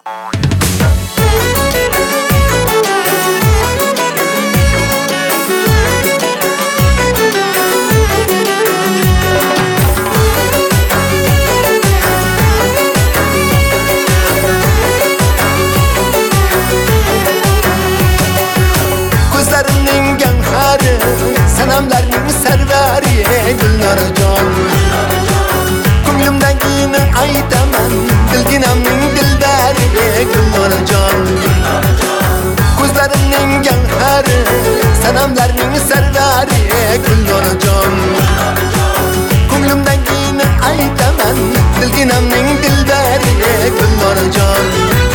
Gözlerimin genhari, sanamlarning sarvari Gulnorjon. Ko'nglimdan yine aytaman, dilginamning dildari Gulnorjon. Gözlerimin genhari, sanamlarning sarvari Gulnorjon. Ko'nglimdan yine aytaman, dilginamning dildari Gulnorjon.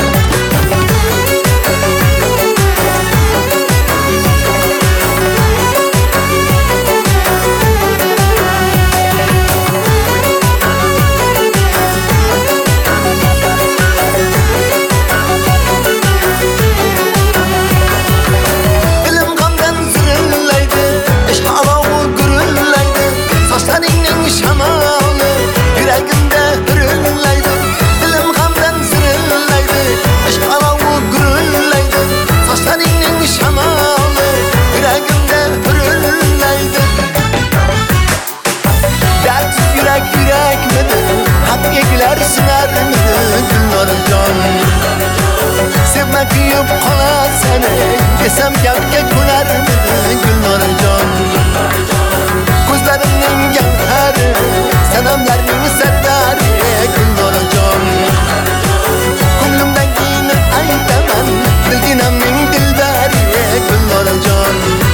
Sevmek yiyip kalar seni, desem gapga ko'narmidi Gulnorjon. Ko'zlarimning genhari, sanamlarning sardari Gulnorjon. Ko'nglimdan yine aytaman, dilginamning dildari Gulnorjon.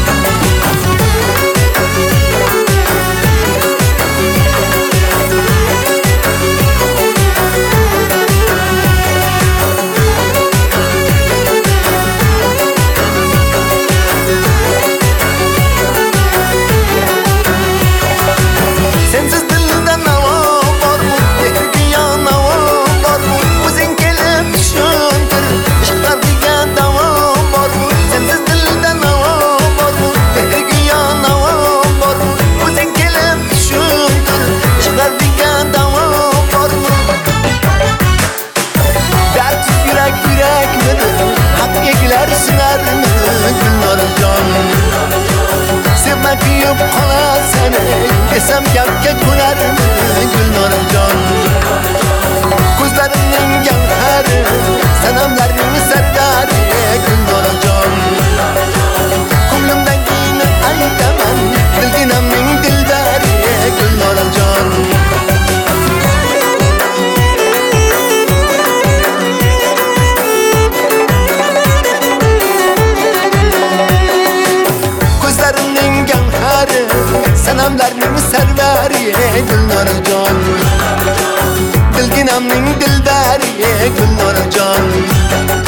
Sevmek yiyip kalar seni, desem gapga ko'narmidi Gulnorjon. Ko'zlarimning genhari, sanamlarning sardari Gulnorjon. Ko'nglimdan yine aytaman, dilginamning dildari Gulnorjon. Sanamlarning sarvari Gulnorjon. Dilginamning dildari Gulnorjon.